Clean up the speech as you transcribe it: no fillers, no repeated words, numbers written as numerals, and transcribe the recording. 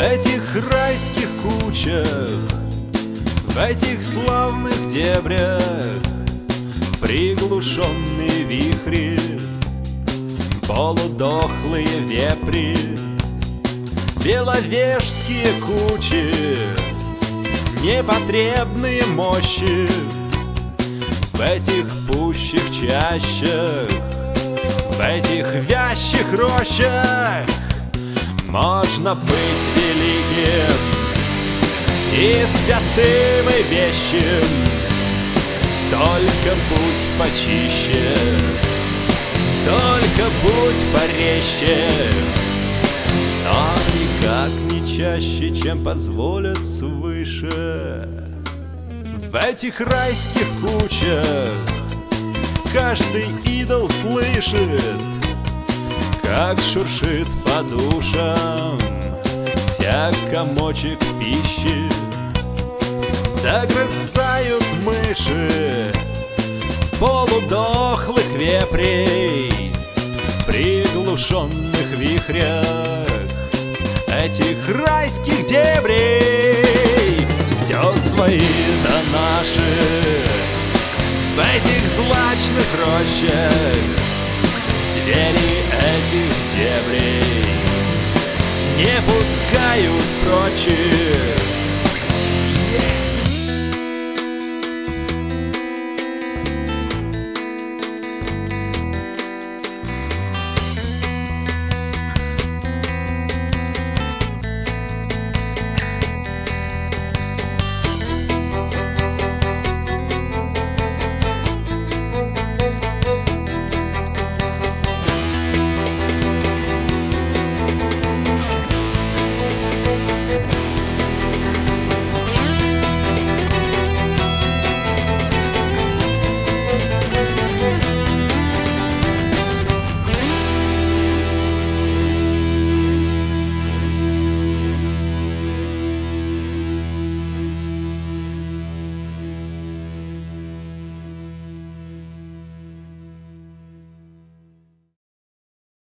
этих райских кучах, в этих славных дебрях приглушенные вихри, полудохлые вепри, беловежские кучи, непотребные мощи. В этих пущих чащах, в этих вящих рощах можно быть великим и святым и вещим. Только будь почище, только будь порезче, но никак не чаще, чем позволят свыше. В этих райских кучах каждый идол слышит, как шуршит по душам всяк комочек пищи. Загрызают мыши полудохлых вепрей в приглушенных вихрях этих райских дебрей. Все свои да наши в этих злачных рощах, двери этих дебрей не пускают прочих.